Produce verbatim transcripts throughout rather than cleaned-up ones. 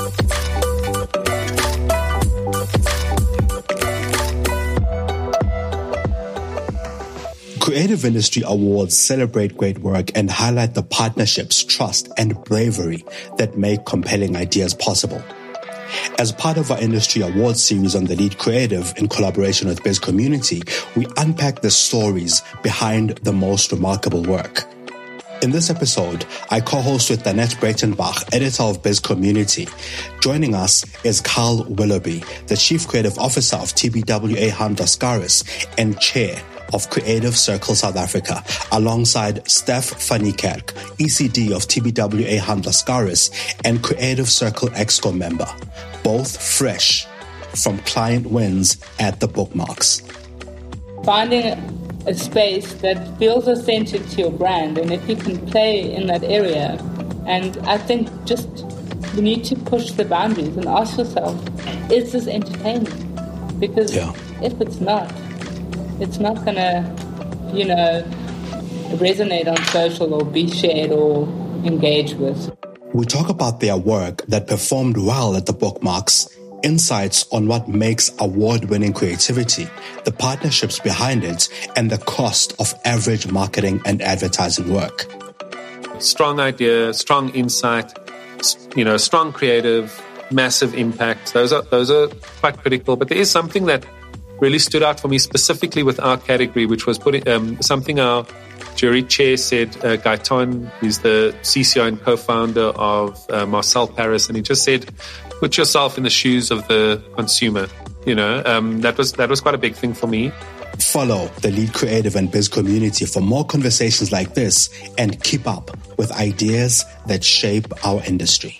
Creative Industry Awards celebrate great work and highlight the partnerships, trust, and bravery that make compelling ideas possible. As part of our industry awards series on The Lead Creative in collaboration with Biz Community, we unpack the stories behind the most remarkable work. In this episode, I co-host with Danette Breitenbach, editor of Biz Community. Joining us is Carl Willoughby, the Chief Creative Officer of T B W A Hand Lascaris and Chair of Creative Circle South Africa, alongside Steph van Niekerk, E C D of T B W A Hand Lascaris and Creative Circle Exco member, both fresh from client wins at the Bookmarks. Finding a space that feels authentic to your brand, and if you can play in that area, and I think just you need to push the boundaries and ask yourself, is this entertaining? Because yeah. if it's not, it's not going to, you know, resonate on social or be shared or engaged with. We talk about their work that performed well at the Bookmarks, insights on what makes award-winning creativity, the partnerships behind it, and the cost of average marketing and advertising work. Strong idea, strong insight, you know, strong creative, massive impact. Those are those are quite critical. But there is something that really stood out for me specifically with our category, which was putting um, something our jury chair said. uh, Gaetan, who's the C C O and co-founder of uh, Marcel Paris, and he just said, put yourself in the shoes of the consumer. You know, um, that was that was quite a big thing for me. Follow the Lead Creative and Biz Community for more conversations like this and keep up with ideas that shape our industry.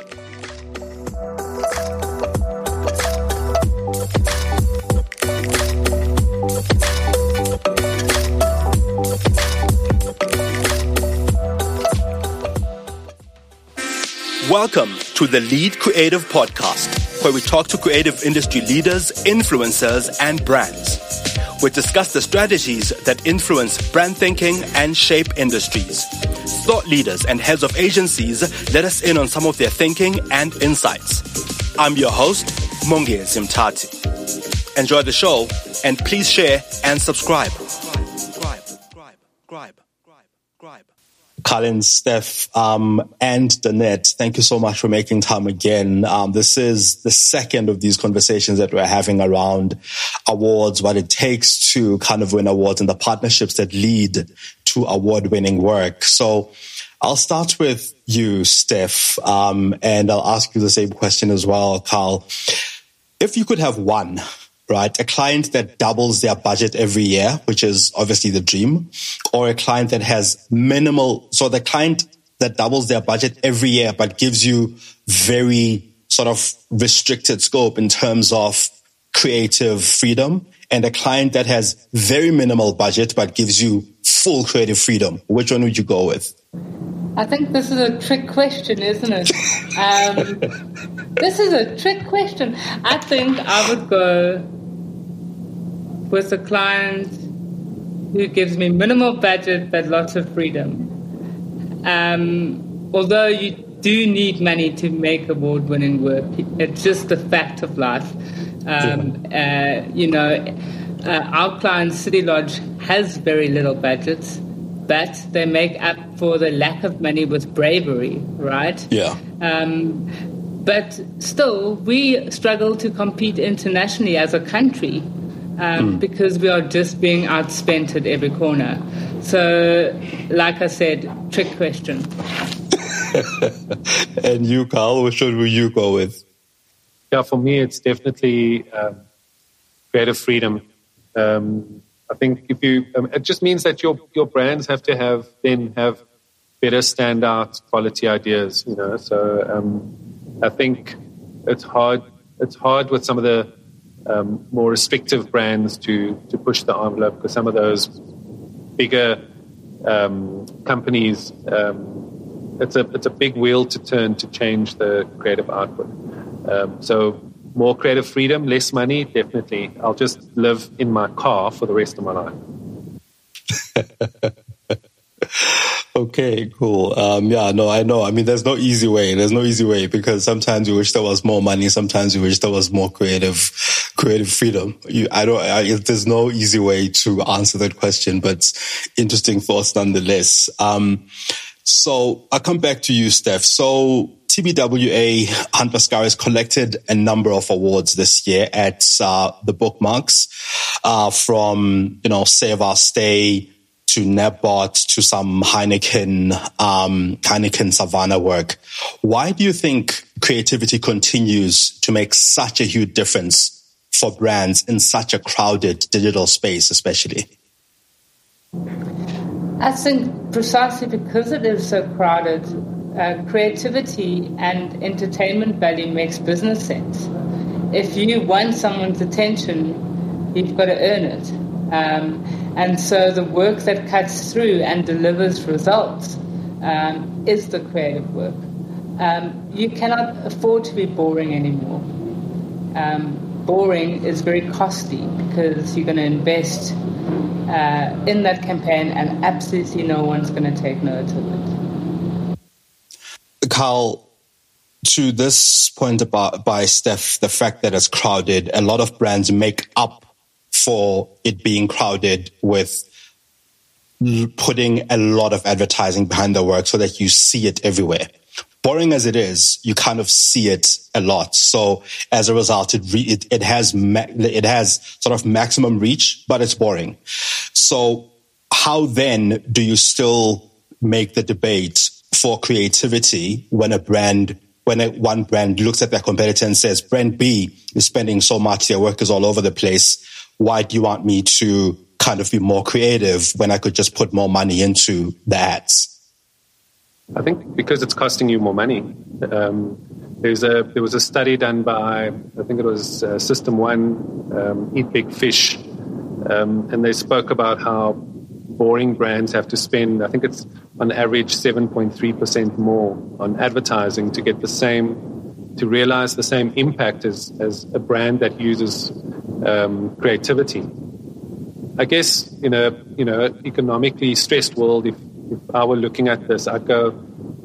Welcome to the Lead Creative Podcast, where we talk to creative industry leaders, influencers, and brands. We discuss the strategies that influence brand thinking and shape industries. Thought leaders and heads of agencies let us in on some of their thinking and insights. I'm your host, Mongezi Mtati. Enjoy the show, and please share and subscribe. Subscribe, subscribe, subscribe, subscribe. Colin, Steph, um, and Danette, thank you so much for making time again. Um, this is the second of these conversations that we're having around awards, what it takes to kind of win awards and the partnerships that lead to award-winning work. So I'll start with you, Steph, um, and I'll ask you the same question as well, Carl. If you could have one, right, a client that doubles their budget every year, which is obviously the dream, or a client that has minimal, so the client that doubles their budget every year but gives you very sort of restricted scope in terms of creative freedom, and a client that has very minimal budget but gives you full creative freedom, which one would you go with? I think this is a trick question, isn't it? Um, this is a trick question. I think I would go with a client who gives me minimal budget but lots of freedom. Um, although you do need money to make award-winning work, it's just the fact of life. Um, uh, you know, uh, our client City Lodge has very little budgets, but they make up for the lack of money with bravery, right? Yeah. Um, but still, we struggle to compete internationally as a country um, mm. because we are just being outspent at every corner. So, like I said, trick question. And you, Carl, which one will you go with? Yeah, for me, it's definitely um, creative freedom. Um, I think if you, um, it just means that your your brands have to have then have better standout quality ideas. You know, so um, I think it's hard. It's hard with some of the um, more restrictive brands to to push the envelope, because some of those bigger um, companies, um, it's a it's a big wheel to turn to change the creative output. Um, so more creative freedom, less money, definitely. I'll just live in my car for the rest of my life. Okay, cool. Um, yeah, no, I know. I mean, there's no easy way. There's no easy way because sometimes you wish there was more money. Sometimes you wish there was more creative, creative freedom. You, I don't, I, there's no easy way to answer that question, but interesting thoughts nonetheless. Um, so I'll come back to you, Steph. So T B W A Hunt Mascaras collected a number of awards this year at, uh, the Bookmarks, uh, from, you know, Save Our Stay, to NetBot, to some Heineken, um, Heineken Savannah work. Why do you think creativity continues to make such a huge difference for brands in such a crowded digital space, especially? I think precisely because it is so crowded, uh, creativity and entertainment value makes business sense. If you want someone's attention, you've got to earn it. Um, and so the work that cuts through and delivers results um, is the creative work. Um, you cannot afford to be boring anymore. Um, boring is very costly because you're going to invest uh, in that campaign and absolutely no one's going to take note of it. Carl, to this point about by Steph, the fact that it's crowded, a lot of brands make up for it being crowded with putting a lot of advertising behind the work so that you see it everywhere. Boring as it is, you kind of see it a lot. So as a result, it re- it, it has ma- it has sort of maximum reach, but it's boring. So how then do you still make the debate for creativity when a brand when a, one brand looks at their competitor and says, brand B is spending so much, their work is all over the place. Why do you want me to kind of be more creative when I could just put more money into the ads? I think because it's costing you more money. Um, there's a there was a study done by, I think it was uh, System One, um, Eat Big Fish, um, and they spoke about how boring brands have to spend, I think it's on average seven point three percent more on advertising to get the same, to realize the same impact as, as a brand that uses um, creativity. I guess in a you know economically stressed world, if, if I were looking at this, I'd go,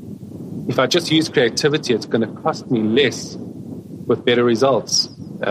if I just use creativity, it's going to cost me less with better results.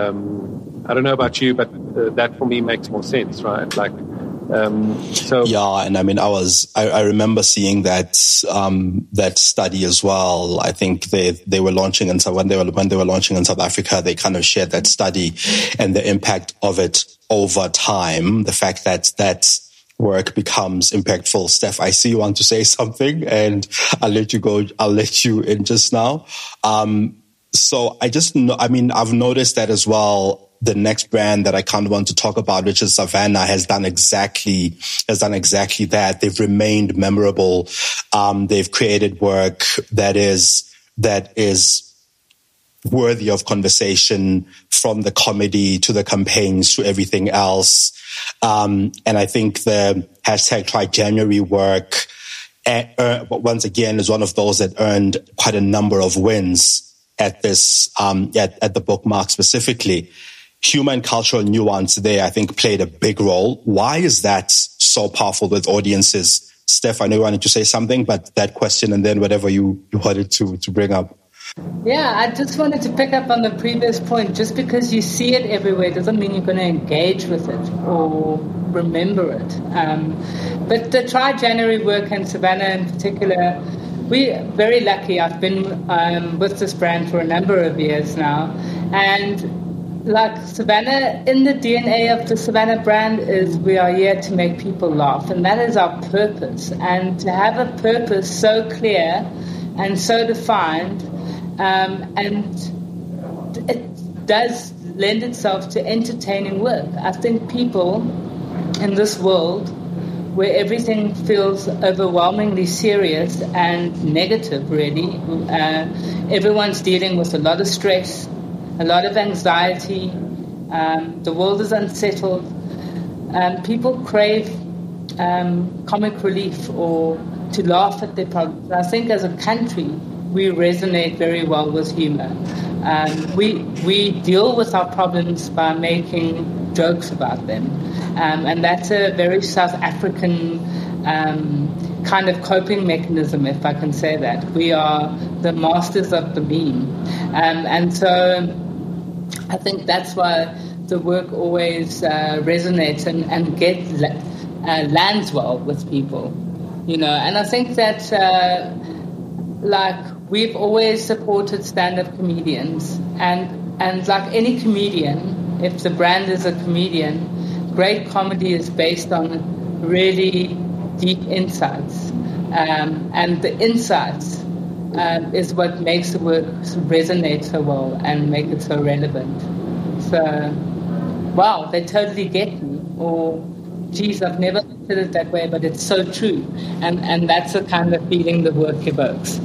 Um, I don't know about you, but uh, that for me makes more sense, right? Like, um, so yeah, and I mean, I was I, I remember seeing that um, that study as well. I think they they were launching in when they were when they were launching in South Africa, they kind of shared that study and the impact of it over time. The fact that that work becomes impactful. Steph, I see you want to say something, and I'll let you go. I'll let you in just now. Um, so I just know. I mean, I've noticed that as well. The next brand that I kind of want to talk about, which is Savannah, has done exactly, has done exactly that. They've remained memorable. Um, they've created work that is, that is worthy of conversation, from the comedy to the campaigns to everything else. Um, and I think the hashtag Try January work, uh, once again, is one of those that earned quite a number of wins at this, um, at, at the Bookmark specifically. Humor and cultural nuance there, I think, played a big role. Why is that so powerful with audiences? Steph, I know you wanted to say something, but that question and then whatever you, you wanted to, to bring up. Yeah, I just wanted to pick up on the previous point. Just because you see it everywhere doesn't mean you're going to engage with it or remember it. Um, but the Try January work and Savannah in particular, we're very lucky. I've been um, with this brand for a number of years now. And like Savannah, in the D N A of the Savannah brand is we are here to make people laugh. And that is our purpose. And to have a purpose so clear and so defined, um, and it does lend itself to entertaining work. I think people in this world where everything feels overwhelmingly serious and negative, really, uh, everyone's dealing with a lot of stress, a lot of anxiety, um, the world is unsettled. Um, people crave um, comic relief or to laugh at their problems. I think as a country, we resonate very well with humor. Um, we we deal with our problems by making jokes about them. Um, and that's a very South African um, kind of coping mechanism, if I can say that. We are the masters of the meme. Um, and so I think that's why the work always uh, resonates and, and gets, uh, lands well with people. You know, and I think that, uh, like, we've always supported stand-up comedians. And, and like any comedian, if the brand is a comedian, great comedy is based on really deep insights. Um, and the insights uh, is what makes the work resonate so well and make it so relevant. So, wow, they totally get me. Or, geez, I've never looked at it that way, but it's so true. And and that's the kind of feeling the work evokes.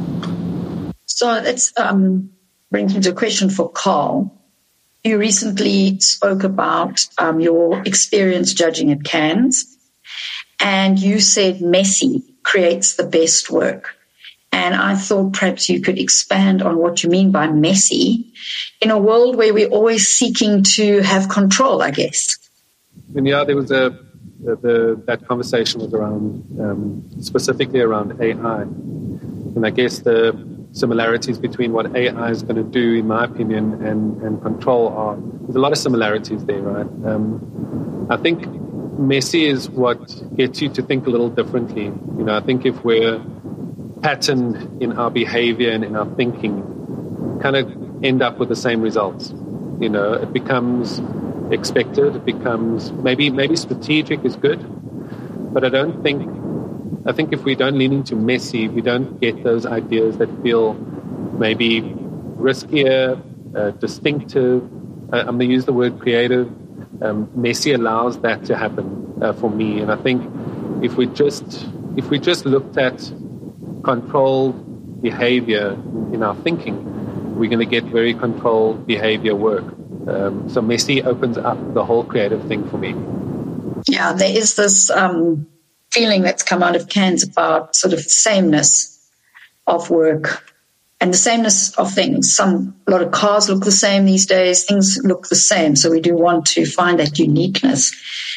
So that's um, brings me to a question for Carl. You recently spoke about um, your experience judging at Cannes, and you said messy creates the best work. And I thought perhaps you could expand on what you mean by messy in a world where we're always seeking to have control, I guess. And yeah, there was a the, the that conversation was around um, specifically around A I, and I guess the similarities between what A I is going to do, in my opinion, and and control are there's a lot of similarities there, right? Um, I think messy is what gets you to think a little differently. You know, I think if we're patterned in our behavior and in our thinking, kind of end up with the same results. You know, it becomes expected, it becomes maybe maybe strategic is good, but I don't think I think if we don't lean into messy, we don't get those ideas that feel maybe riskier, uh, distinctive. Uh, I'm going to use the word creative. Um, messy allows that to happen uh, for me, and I think if we just if we just looked at controlled behavior in our thinking, we're going to get very controlled behavior work. Um, so messy opens up the whole creative thing for me. Yeah, there is this um, feeling that's come out of Cannes about sort of sameness of work and the sameness of things. Some a lot of cars look the same these days. Things look the same. So we do want to find that uniqueness.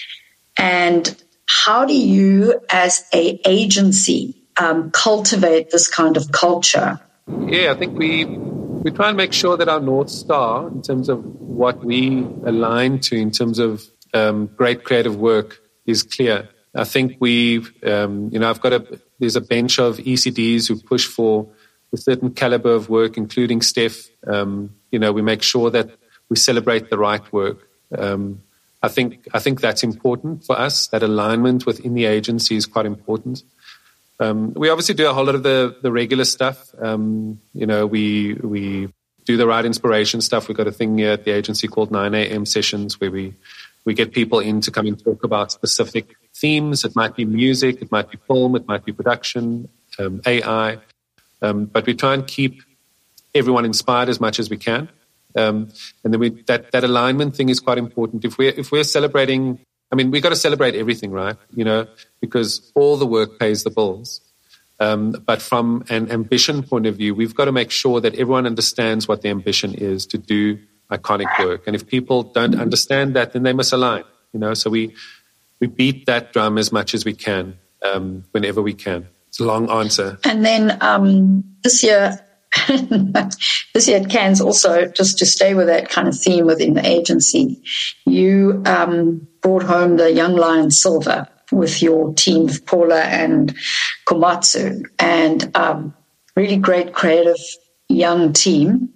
And how do you, as a agency, um, cultivate this kind of culture? Yeah, I think we we try and make sure that our North Star, in terms of what we align to, in terms of um, great creative work, is clear. I think we've, um, you know, I've got a, there's a bench of E C Ds who push for a certain caliber of work, including Steph. Um, you know, we make sure that we celebrate the right work. Um, I think, I think that's important for us. That alignment within the agency is quite important. Um, we obviously do a whole lot of the, the regular stuff. Um, you know, we, we do the right inspiration stuff. We've got a thing here at the agency called nine a.m. sessions where we, we get people in to come and talk about specific themes. It might be music, it might be film, it might be production, um, A I. Um, but we try and keep everyone inspired as much as we can. Um, and then we, that, that alignment thing is quite important. If we're, if we're celebrating, I mean, we've got to celebrate everything, right? You know, because all the work pays the bills. Um, but from an ambition point of view, we've got to make sure that everyone understands what the ambition is to do iconic work. And if people don't understand that, then they misalign, you know, so we, we beat that drum as much as we can, um, whenever we can. It's a long answer. And then um, this year, this year at Cannes also, just to stay with that kind of theme within the agency, you um, brought home the Young Lion Silver with your team of Paula and Komatsu, and um, really great creative young team.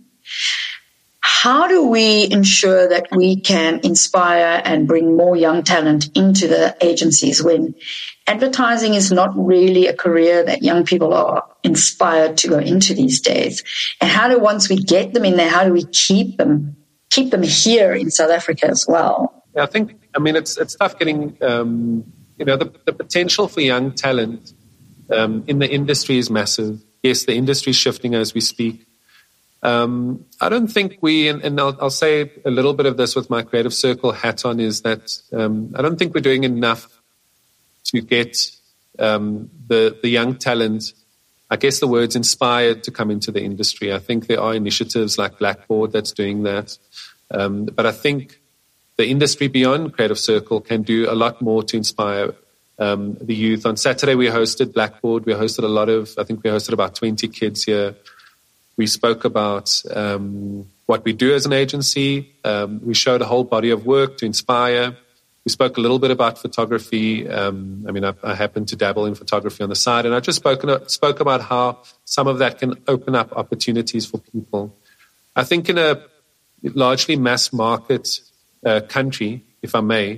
How do we ensure that we can inspire and bring more young talent into the agencies when advertising is not really a career that young people are inspired to go into these days? And how do, once we get them in there, how do we keep them, keep them here in South Africa as well? Yeah, I think, I mean, it's it's tough getting, um, you know, the, the potential for young talent um, in the industry is massive. Yes, the industry is shifting as we speak. Um, I don't think we, and, and I'll, I'll say a little bit of this with my Creative Circle hat on, is that um, I don't think we're doing enough to get um, the the young talent, I guess the word's inspired, to come into the industry. I think there are initiatives like Blackboard that's doing that. Um, but I think the industry beyond Creative Circle can do a lot more to inspire um, the youth. On Saturday, we hosted Blackboard. We hosted a lot of, I think we hosted about twenty kids here. We spoke about um, what we do as an agency. Um, we showed a whole body of work to inspire. We spoke a little bit about photography. Um, I mean, I, I happen to dabble in photography on the side, and I just spoke, spoke about how some of that can open up opportunities for people. I think in a largely mass market uh, country, if I may,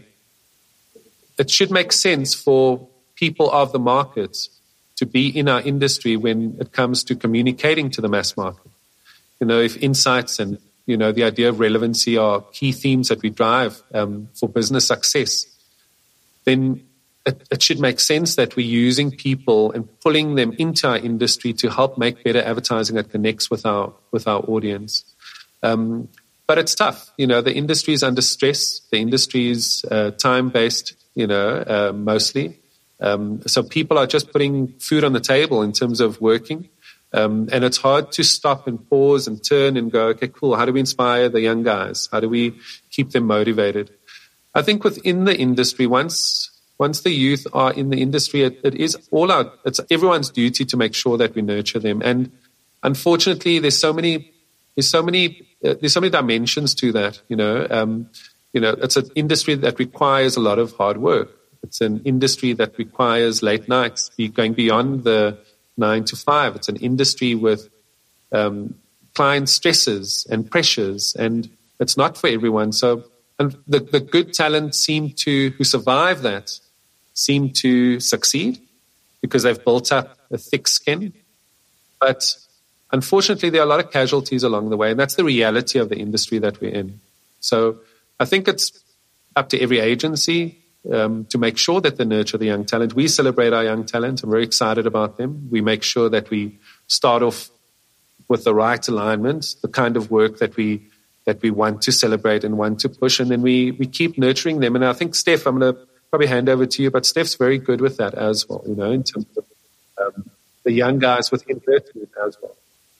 it should make sense for people of the market to be in our industry when it comes to communicating to the mass market. You know, if insights and You know, the idea of relevancy are key themes that we drive um, for business success, then it, it should make sense that we're using people and pulling them into our industry to help make better advertising that connects with our with our audience. Um, but it's tough. You know, the industry is under stress. The industry is uh, time-based, you know, uh, mostly. Um, so people are just putting food on the table in terms of working. Um, and it's hard to stop and pause and turn and go, okay, cool. How do we inspire the young guys? How do we keep them motivated? I think within the industry, once once the youth are in the industry, it, it is all our, it's everyone's duty to make sure that we nurture them. And unfortunately, there's so many, there's so many, uh, there's so many dimensions to that. You know, um, you know, it's an industry that requires a lot of hard work. It's an industry that requires late nights, be going beyond the nine to five. It's an industry with um, client stresses and pressures, and it's not for everyone. So, and the, the good talent seem to, who survive that, seem to succeed because they've built up a thick skin. But unfortunately, there are a lot of casualties along the way, and that's the reality of the industry that we're in. So I think it's up to every agency Um, to make sure that they nurture the young talent. We celebrate our young talent. I'm very excited about them. We make sure that we start off with the right alignment, the kind of work that we that we want to celebrate and want to push, and then we we keep nurturing them. And I think, Steph, I'm going to probably hand over to you, but Steph's very good with that as well, you know, in terms of um, the young guys within her team as well.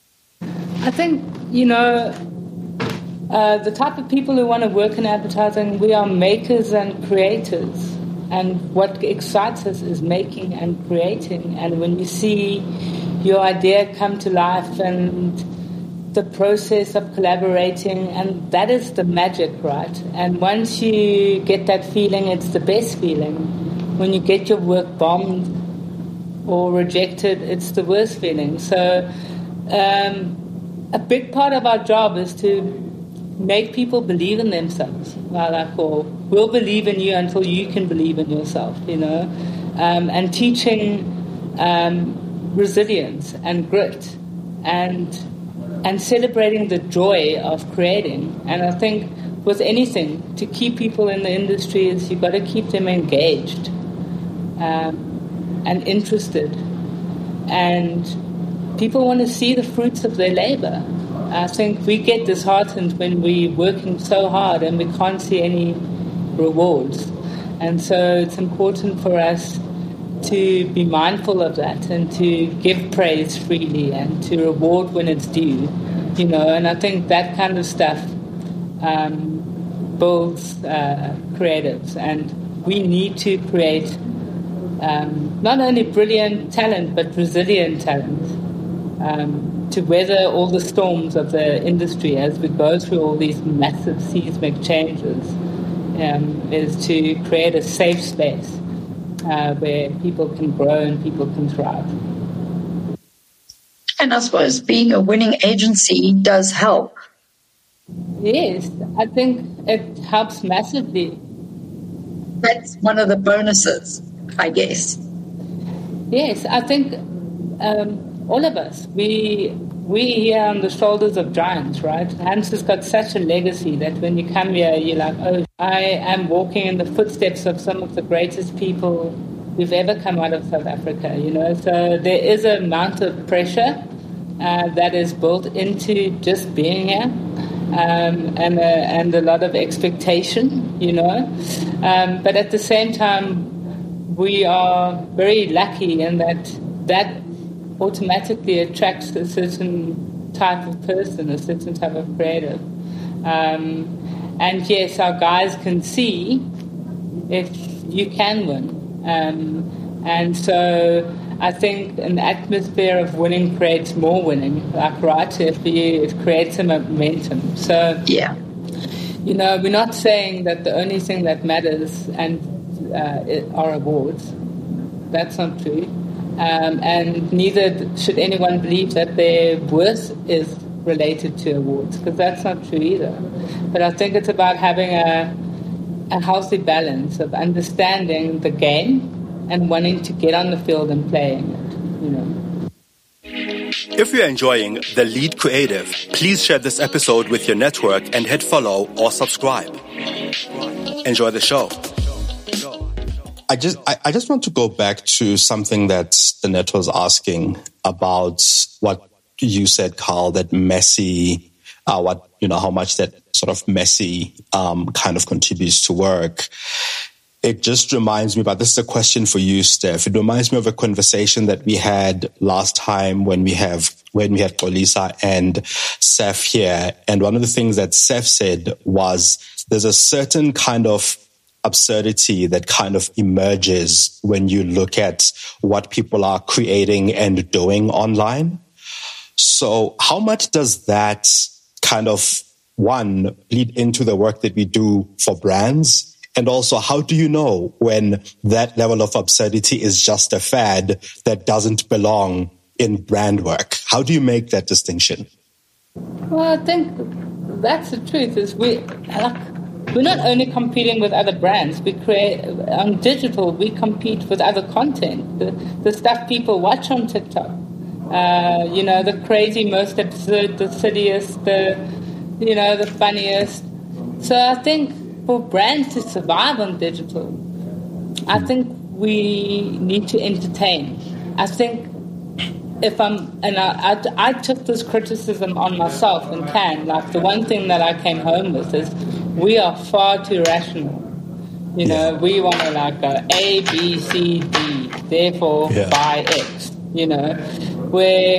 I think, you know, Uh, the type of people who want to work in advertising, we are makers and creators. And what excites us is making and creating. And when you see your idea come to life and the process of collaborating, and that is the magic, right? And once you get that feeling, it's the best feeling. When you get your work bombed or rejected, it's the worst feeling. So um, a big part of our job is to make people believe in themselves. Well, like, or we'll believe in you until you can believe in yourself, you know, um, and teaching um, resilience and grit and and celebrating the joy of creating. And I think with anything, to keep people in the industry is you've got to keep them engaged um, and interested. And people want to see the fruits of their labor. I think we get disheartened when we're working so hard and we can't see any rewards. And so it's important for us to be mindful of that and to give praise freely and to reward when it's due, you know. And I think that kind of stuff um, builds uh, creatives. And we need to create um, not only brilliant talent, but resilient talent. Um, to weather all the storms of the industry as we go through all these massive seismic changes, um, is to create a safe space uh, where people can grow and people can thrive. And I suppose being a winning agency does help. Yes, I think it helps massively. That's one of the bonuses, I guess. Yes, I think um, all of us, we we here on the shoulders of giants, right? Hans has got such a legacy that when you come here, you're like, oh, I am walking in the footsteps of some of the greatest people who've ever come out of South Africa, you know? So there is an amount of pressure uh, that is built into just being here, um, and, uh, and a lot of expectation, you know? Um, but at the same time, we are very lucky in that that automatically attracts a certain type of person, a certain type of creative. Um, and yes, our guys can see if you can win. Um, and so I think an atmosphere of winning creates more winning, like, right? If you, it creates a momentum. So, yeah. you know, we're not saying that the only thing that matters and uh, are awards. That's not true. Um, and neither should anyone believe that their worth is related to awards, because that's not true either. But I think it's about having a, a healthy balance of understanding the game and wanting to get on the field and playing it, you know. If you're enjoying The Lead Creative, please share this episode with your network and hit follow or subscribe. Enjoy the show. I just I, I just want to go back to something that Danette was asking about what you said, Carl, that messy, uh, what, you know, how much that sort of messy um, kind of contributes to work. It just reminds me, but this is a question for you, Steph. It reminds me of a conversation that we had last time when we have when we had Xolisa and Seth here. And one of the things that Seth said was there's a certain kind of absurdity that kind of emerges when you look at what people are creating and doing online. So how much does that kind of, one, lead into the work that we do for brands? And also, how do you know when that level of absurdity is just a fad that doesn't belong in brand work? How do you make that distinction? Well, I think that's the truth. Is we like, we're not only competing with other brands. We create on digital. We compete with other content, the, the stuff people watch on TikTok. Uh, you know, the crazy, most absurd, the silliest, the you know, the funniest. So I think for brands to survive on digital, I think we need to entertain. I think if I'm, and I, I, I took this criticism on myself in Cannes, like the one thing that I came home with is we are far too rational. You know, yeah. we want to like go A, B, C, D, therefore yeah. buy X, you know, where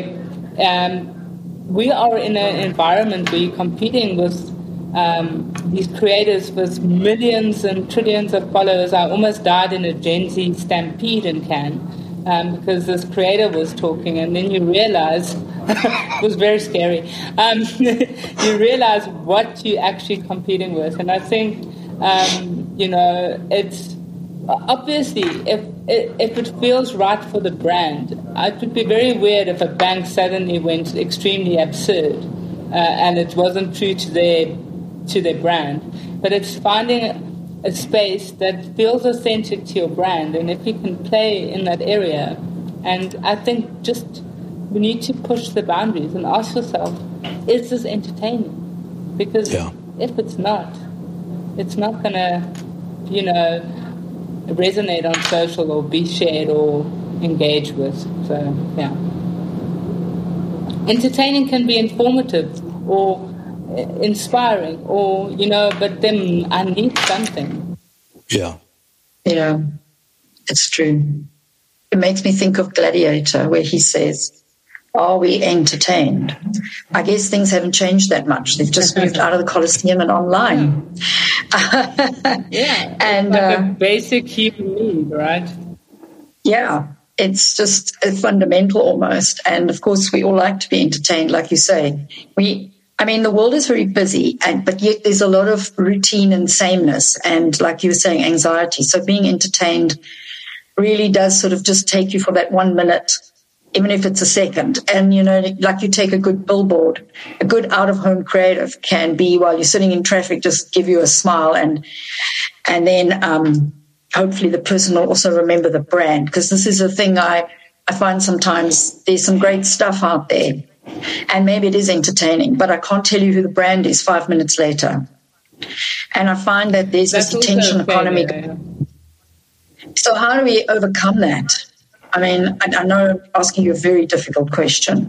um, we are in an environment where you're competing with Um, these creators with millions and trillions of followers. I almost died in a Gen Z stampede in Cannes um, because this creator was talking, and then you realize it was very scary. Um, you realize what you're actually competing with, and I think um, you know it's obviously if if it feels right for the brand, it would be very weird if a bank suddenly went extremely absurd uh, and it wasn't true to their to their brand, but it's finding a space that feels authentic to your brand, and if you can play in that area, and I think just we need to push the boundaries and ask yourself, is this entertaining? Because yeah. if it's not, it's not gonna, you know, resonate on social or be shared or engaged with. So yeah, entertaining can be informative or inspiring, or you know, but then I need something. Yeah, yeah, it's true. It makes me think of Gladiator, where he says, "Are we entertained?" I guess things haven't changed that much. They've just moved out of the Colosseum and online. Yeah, yeah. and it's like uh, a basic human need, right? Yeah. It's just a fundamental almost. And of course, we all like to be entertained, like you say. We. I mean, the world is very busy, and but yet there's a lot of routine and sameness and, like you were saying, anxiety. So being entertained really does sort of just take you for that one minute, even if it's a second. And, you know, like you take a good billboard, a good out-of-home creative can be, while you're sitting in traffic, just give you a smile. And and then um, hopefully the person will also remember the brand, because this is a thing I, I find sometimes there's some great stuff out there. And maybe it is entertaining, but I can't tell you who the brand is five minutes later. And I find that there's That's this attention economy. Yeah. So how do we overcome that? I mean, I, I know I'm asking you a very difficult question.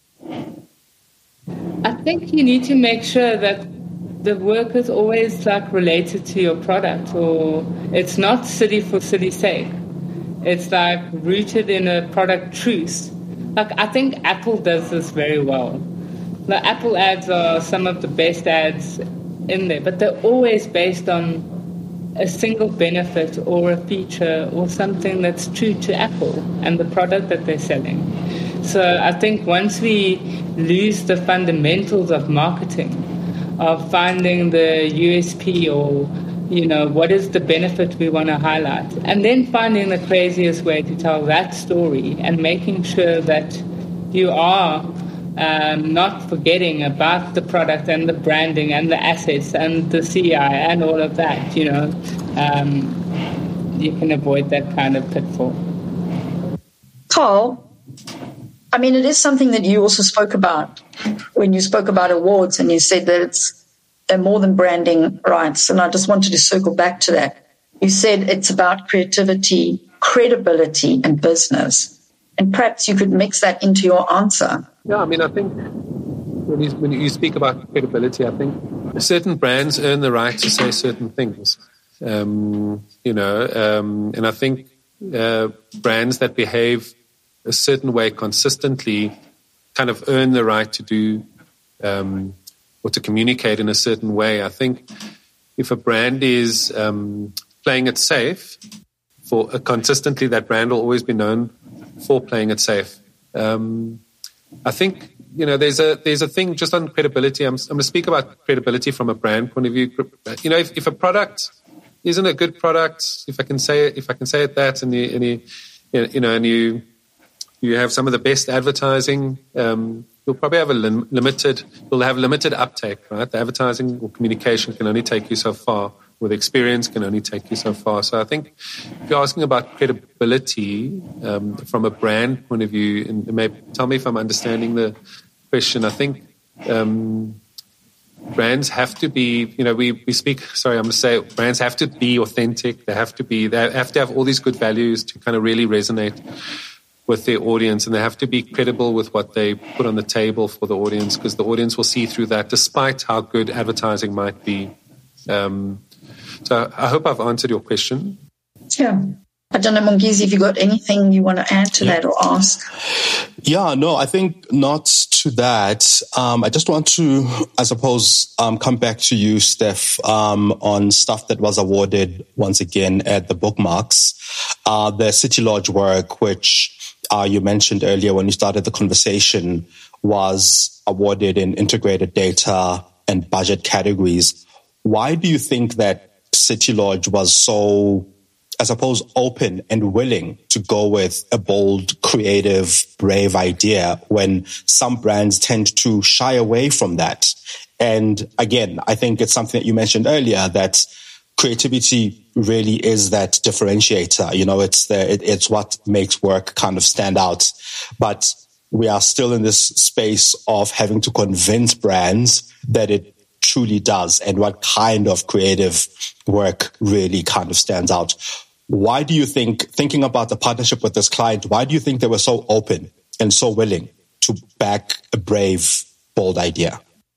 I think you need to make sure that the work is always like related to your product, or it's not silly for silly's sake. It's like rooted in a product truth. Like, I think Apple does this very well. The Apple ads are some of the best ads in there, but they're always based on a single benefit or a feature or something that's true to Apple and the product that they're selling. So I think once we lose the fundamentals of marketing, of finding the U S P or, you know, what is the benefit we want to highlight, and then finding the craziest way to tell that story and making sure that you are um, not forgetting about the product and the branding and the assets and the C I and all of that, you know, um, you can avoid that kind of pitfall. Carl, I mean, it is something that you also spoke about when you spoke about awards, and you said that it's they're more than branding rights. And I just wanted to circle back to that. You said it's about creativity, credibility, and business. And perhaps you could mix that into your answer. Yeah, I mean, I think when you, when you speak about credibility, I think certain brands earn the right to say certain things. Um, you know, um, and I think uh, brands that behave a certain way consistently kind of earn the right to do um, or to communicate in a certain way. I think if a brand is um, playing it safe, for uh, consistently, that brand will always be known for playing it safe. Um, I think, you know, there's a there's a thing just on credibility. I'm, I'm going to speak about credibility from a brand point of view. You know, if, if a product isn't a good product, if I can say it, if I can say it that, and you, and you, you know, and you you have some of the best advertising, um, you'll probably have a lim- limited, you'll have limited uptake, right? The advertising or communication can only take you so far, or the experience can only take you so far. So I think if you're asking about credibility um, from a brand point of view, and maybe tell me if I'm understanding the question, I think um, brands have to be, you know, we, we speak, sorry, I'm going to say brands have to be authentic. They have to be, they have to have all these good values to kind of really resonate with their audience, and they have to be credible with what they put on the table for the audience, because the audience will see through that despite how good advertising might be. Um, so I hope I've answered your question. Yeah. I don't know, Mongizi, if you got anything you want to add to yeah. that or ask? Yeah, no, I think not to that. Um, I just want to, I suppose, um, come back to you, Steph, um, on stuff that was awarded once again at the Bookmarks. Uh, the City Lodge work, which uh, you mentioned earlier when you started the conversation, was awarded in integrated data and budget categories. Why do you think that City Lodge was so, I suppose, open and willing to go with a bold, creative, brave idea when some brands tend to shy away from that? And again, I think it's something that you mentioned earlier, that creativity really is that differentiator. You know, it's the, it, it's what makes work kind of stand out. But we are still in this space of having to convince brands that it truly does, and what kind of creative work really kind of stands out. Why do you think, thinking about the partnership with this client, why do you think they were so open and so willing to back a brave, bold idea?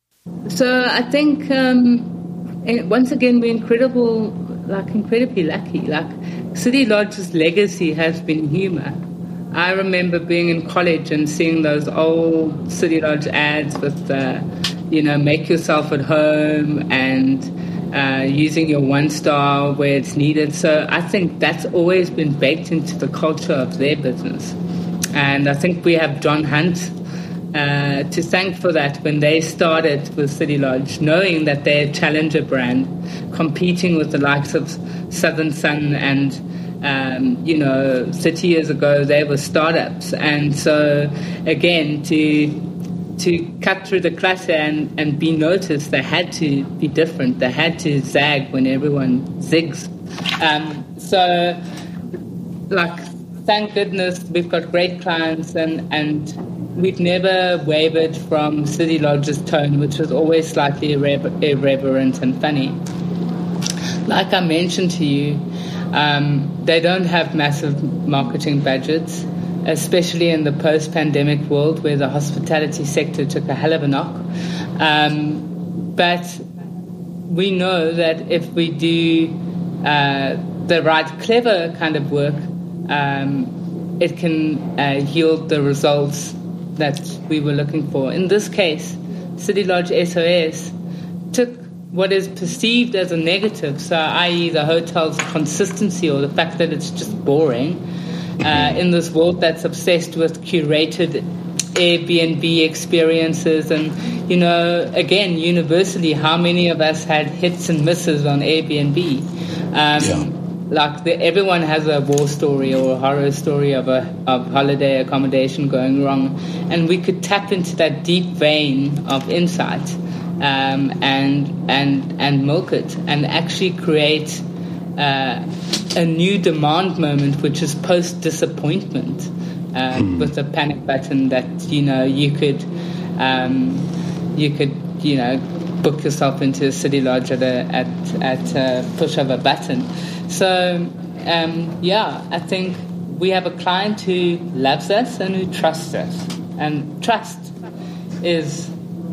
So I think, um, once again, we're incredible, like incredibly lucky. Like City Lodge's legacy has been humor. I remember being in college and seeing those old City Lodge ads with the, you know, make yourself at home and Uh, using your one star where it's needed. So I think that's always been baked into the culture of their business. And I think we have John Hunt uh, to thank for that when they started with City Lodge, knowing that they're a challenger brand, competing with the likes of Southern Sun and, um, you know, thirty years ago they were startups. And so, again, to... to cut through the clutter and, and be noticed, they had to be different. They had to zag when everyone zigs. Um, so, like, thank goodness we've got great clients, and, and we've never wavered from City Lodge's tone, which was always slightly irre- irreverent and funny. Like I mentioned to you, um, they don't have massive marketing budgets, especially in the post-pandemic world where the hospitality sector took a hell of a knock. Um, but we know that if we do uh, the right, clever kind of work, um, it can uh, yield the results that we were looking for. In this case, City Lodge S O S took what is perceived as a negative, so that is the hotel's consistency or the fact that it's just boring, uh, in this world that's obsessed with curated Airbnb experiences. And, you know, again, universally, how many of us had hits and misses on Airbnb? Um, yeah. Like the, everyone has a war story or a horror story of a of holiday accommodation going wrong, and we could tap into that deep vein of insight um, and and and milk it and actually create uh, a new demand moment, which is post disappointment, uh, hmm. with a panic button that you know you could um, you could you know book yourself into a city lodge at a, at at a push of a button. So, um, yeah, I think we have a client who loves us and who trusts us. And trust is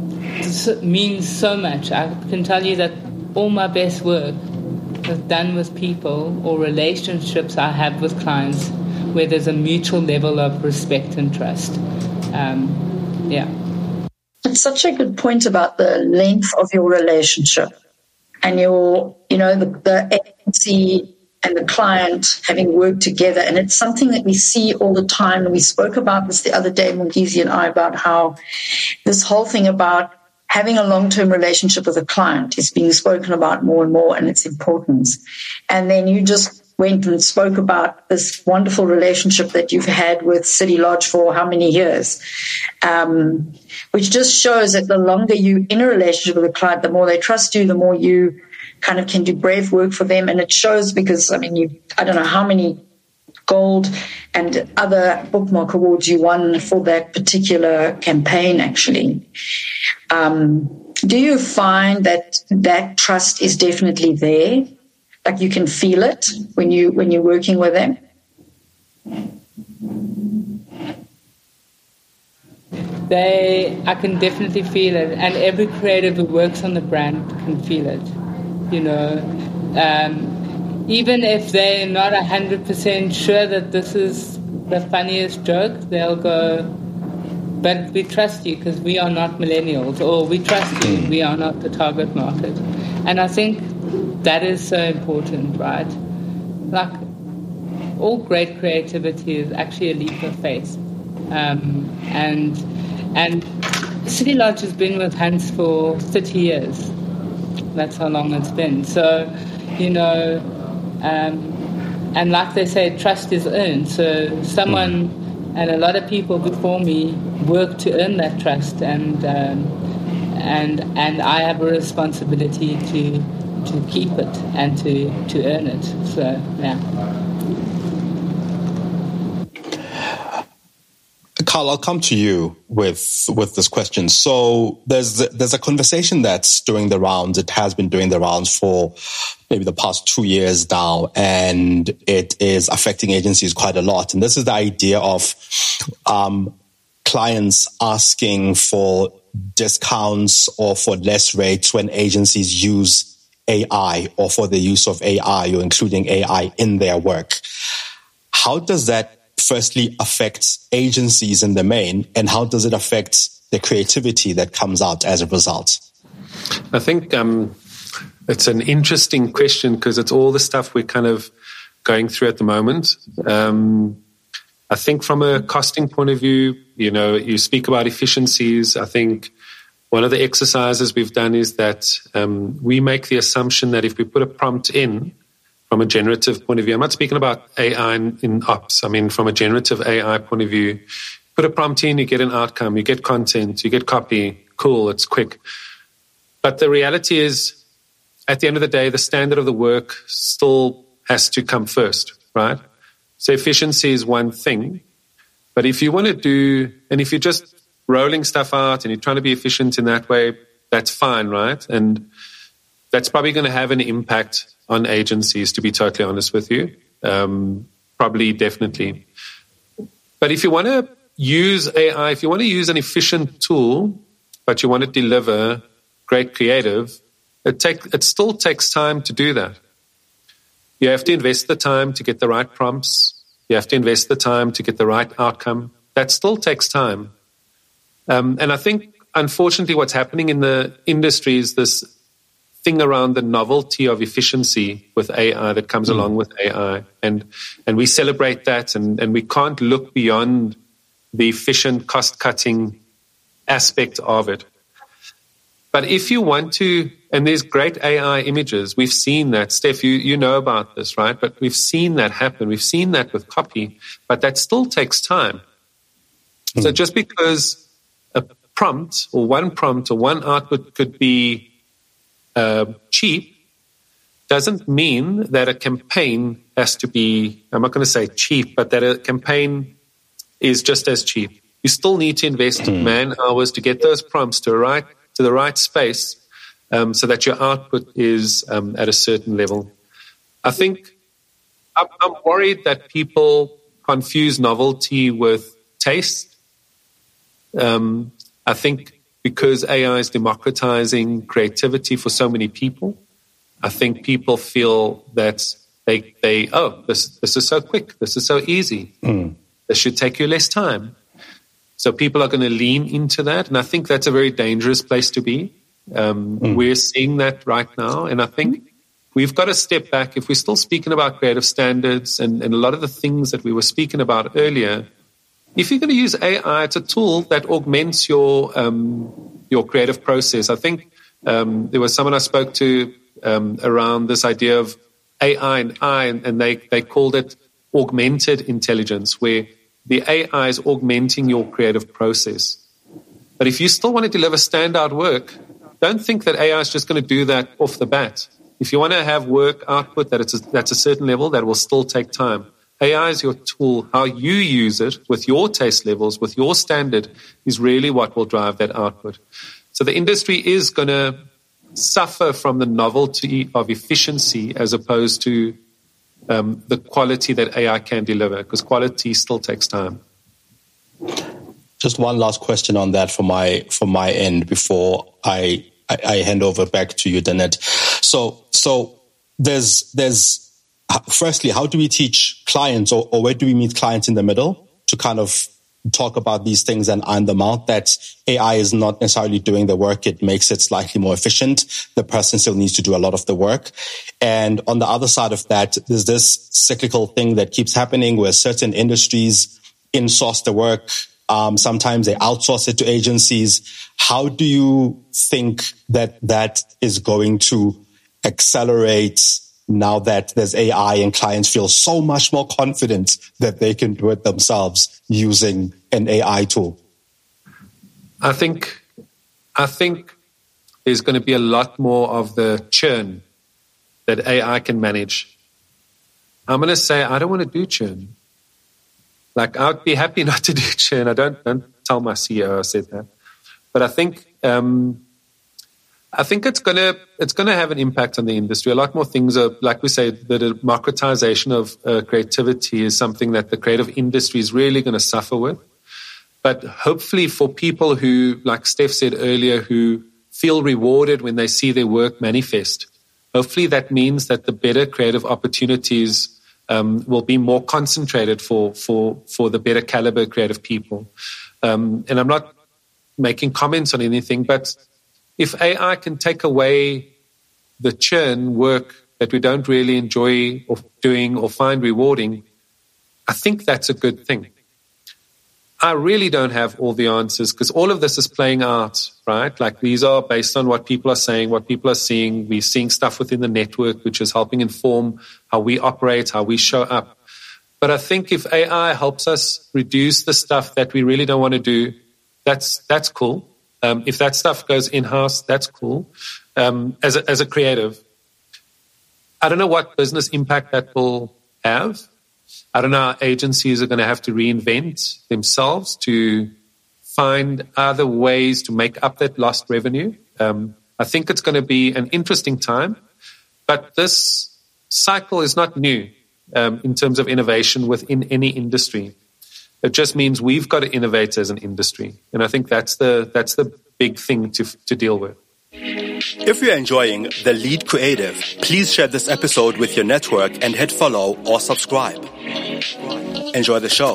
means so much. I can tell you that all my best work is done with people or relationships I have with clients where there's a mutual level of respect and trust. Um, yeah. It's such a good point about the length of your relationship. And your, you know, the, the agency and the client having worked together. And it's something that we see all the time. And we spoke about this the other day, Mongezi and I, about how this whole thing about having a long-term relationship with a client is being spoken about more and more and its importance. And then you just went and spoke about this wonderful relationship that you've had with City Lodge for how many years, um, which just shows that the longer you're in a relationship with a client, the more they trust you, the more you kind of can do brave work for them. And it shows because, I mean, you I don't know how many gold and other bookmark awards you won for that particular campaign, actually. Um, do you find that that trust is definitely there? Like you can feel it when you when you're working with them? They, I can definitely feel it, and every creative who works on the brand can feel it. You know, um, even if they're not a hundred percent sure that this is the funniest joke, they'll go, "But we trust you because we are not millennials," or "We trust you, we are not the target market." And I think that is so important, right? Like, all great creativity is actually a leap of faith. Um, and and City Lodge has been with Hans for thirty years. That's how long it's been. So, you know, um, and like they say, trust is earned. So someone and a lot of people before me worked to earn that trust, and um, and and I have a responsibility to to keep it and to, to earn it. So, yeah. Carl, I'll come to you with with this question. So there's there's a conversation that's doing the rounds. It has been doing the rounds for maybe the past two years now, and it is affecting agencies quite a lot. And this is the idea of um, clients asking for discounts or for less rates when agencies use A I or for the use of A I or including A I in their work. How does that firstly affect agencies in the main, and how does it affect the creativity that comes out as a result? I think um, it's an interesting question because it's all the stuff we're kind of going through at the moment. Um, I think from a costing point of view, you know, you speak about efficiencies. I think one of the exercises we've done is that um, we make the assumption that if we put a prompt in from a generative point of view, I'm not speaking about A I in, in ops, I mean from a generative A I point of view, put a prompt in, you get an outcome, you get content, you get copy, cool, it's quick. But the reality is, at the end of the day, the standard of the work still has to come first, right? So efficiency is one thing, but if you want to do, and if you're just rolling stuff out and you're trying to be efficient in that way, that's fine, right? And that's probably going to have an impact on agencies, to be totally honest with you. Um, probably, definitely. But if you want to use A I, if you want to use an efficient tool, but you want to deliver great creative, it take, it still takes time to do that. You have to invest the time to get the right prompts. You have to invest the time to get the right outcome. That still takes time. Um, and I think, unfortunately, what's happening in the industry is this thing around the novelty of efficiency with A I that comes mm. along with A I. And and we celebrate that, and, and we can't look beyond the efficient cost-cutting aspect of it. But if you want to, and there's great A I images, we've seen that. Steph, you, you know about this, right? But we've seen that happen. We've seen that with copy, but that still takes time. Mm. So just because a prompt or one prompt or one output could be uh, cheap doesn't mean that a campaign has to be, I'm not going to say cheap, but that a campaign is just as cheap. You still need to invest mm. man hours to get those prompts to, right, to the right space um, so that your output is um, at a certain level. I think I'm, I'm worried that people confuse novelty with taste. Um, I think because A I is democratizing creativity for so many people, I think people feel that they, they oh, this, this is so quick, this is so easy, mm. this should take you less time. So people are going to lean into that, and I think that's a very dangerous place to be. Um, mm. We're seeing that right now, and I think we've got to step back. If we're still speaking about creative standards and, and a lot of the things that we were speaking about earlier, if you're going to use A I, it's a tool that augments your um, your creative process. I think um, there was someone I spoke to um, around this idea of A I and I, and they, they called it augmented intelligence, where the A I is augmenting your creative process. But if you still want to deliver standout work, don't think that A I is just going to do that off the bat. If you want to have work output that it's a, that's a certain level, that will still take time. A I is your tool. How you use it with your taste levels, with your standard, is really what will drive that output. So the industry is going to suffer from the novelty of efficiency as opposed to um, the quality that A I can deliver, because quality still takes time. Just one last question on that for my for my end before I I, I hand over back to you, Danette. So so there's there's firstly, how do we teach clients, or, or where do we meet clients in the middle to kind of talk about these things and iron them out, that A I is not necessarily doing the work. It makes it slightly more efficient. The person still needs to do a lot of the work. And on the other side of that, there's this cyclical thing that keeps happening where certain industries insource the work. Um, sometimes they outsource it to agencies. How do you think that that is going to accelerate now that there's A I and clients feel so much more confident that they can do it themselves using an A I tool? I think, I think there's going to be a lot more of the churn that A I can manage. I'm going to say I don't want to do churn. Like, I'd be happy not to do churn. I don't, don't tell my C E O I said that. But I think, um, I think it's gonna it's gonna have an impact on the industry. A lot more things are, like we say, the democratization of uh, creativity is something that the creative industry is really going to suffer with. But hopefully, for people who, like Steph said earlier, who feel rewarded when they see their work manifest, hopefully that means that the better creative opportunities um, will be more concentrated for for for the better caliber creative people. Um, and I'm not making comments on anything, but if A I can take away the churn work that we don't really enjoy or doing or find rewarding, I think that's a good thing. I really don't have all the answers, because all of this is playing out, right? Like, these are based on what people are saying, what people are seeing. We're seeing stuff within the network, which is helping inform how we operate, how we show up. But I think if A I helps us reduce the stuff that we really don't want to do, that's that's cool. Um, if that stuff goes in-house, that's cool. Um, as a, as a creative, I don't know what business impact that will have. I don't know how agencies are going to have to reinvent themselves to find other ways to make up that lost revenue. Um, I think it's going to be an interesting time, but this cycle is not new um, in terms of innovation within any industry. It just means we've got to innovate as an industry. And I think that's the that's the big thing to to deal with. If you're enjoying The Lead Creative, please share this episode with your network and hit follow or subscribe. Enjoy the show.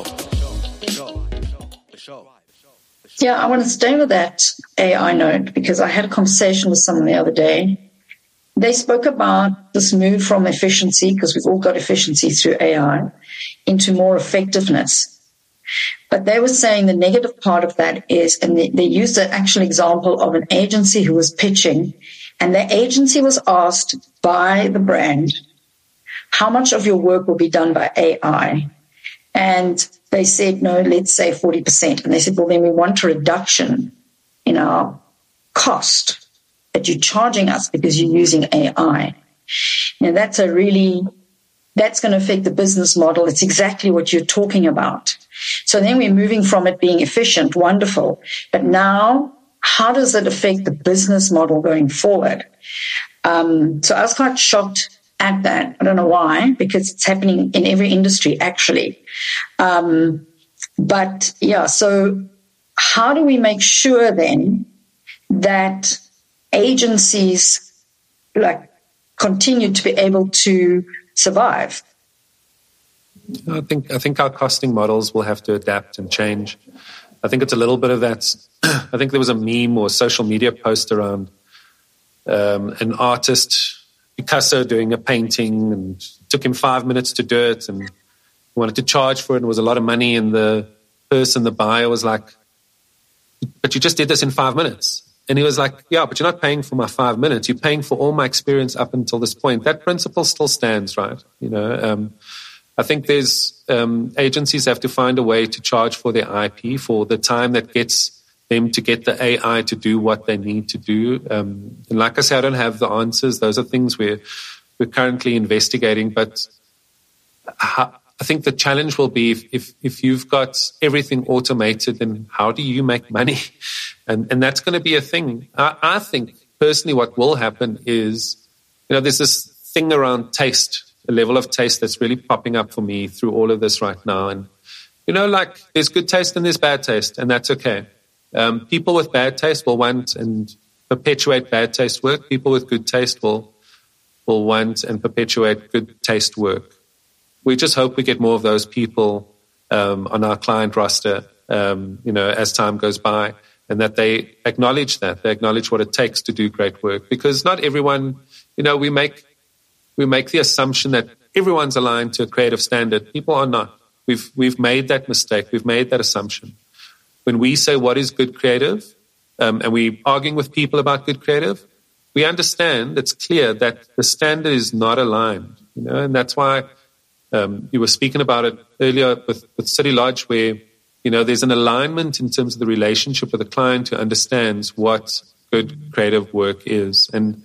Yeah, I want to stay with that A I note, because I had a conversation with someone the other day, they spoke about this move from efficiency, because we've all got efficiency through A I, into more effectiveness. But they were saying the negative part of that is, and they, they used an actual example of an agency who was pitching, and the agency was asked by the brand, how much of your work will be done by A I? And they said, no, let's say forty percent. And they said, well, then we want a reduction in our cost that you're charging us because you're using A I. Now, that's a really, that's going to affect the business model. It's exactly what you're talking about. So then we're moving from it being efficient, wonderful. But now, how does it affect the business model going forward? Um, so I was quite shocked at that. I don't know why, because it's happening in every industry, actually. Um, but yeah, so how do we make sure then that agencies like continue to be able to survive? I think I think our costing models will have to adapt and change. I think it's a little bit of that. I think there was a meme or social media post around um, an artist, Picasso, doing a painting, and it took him five minutes to do it, and he wanted to charge for it, and it was a lot of money, and the person, the buyer, was like, but you just did this in five minutes. And he was like, yeah, but you're not paying for my five minutes. You're paying for all my experience up until this point. That principle still stands, right? You know, um, I think there's um, agencies have to find a way to charge for their I P, for the time that gets them to get the A I to do what they need to do. Um, and like I said, I don't have the answers. Those are things we're, we're currently investigating. But I, I think the challenge will be if, if, if you've got everything automated, then how do you make money? And, and that's going to be a thing. I, I think personally what will happen is, you know, there's this thing around taste, a level of taste that's really popping up for me through all of this right now. And, you know, like there's good taste and there's bad taste, and that's okay. Um, people with bad taste will want and perpetuate bad taste work. People with good taste will, will want and perpetuate good taste work. We just hope we get more of those people um, on our client roster, um, you know, as time goes by. And that they acknowledge that, they acknowledge what it takes to do great work. Because not everyone, you know, we make we make the assumption that everyone's aligned to a creative standard. People are not. We've we've made that mistake. We've made that assumption. When we say what is good creative, um, and we're arguing with people about good creative, we understand, it's clear that the standard is not aligned. You know, and that's why um, you were speaking about it earlier with, with City Lodge, where you know, there's an alignment in terms of the relationship with the client who understands what good creative work is. And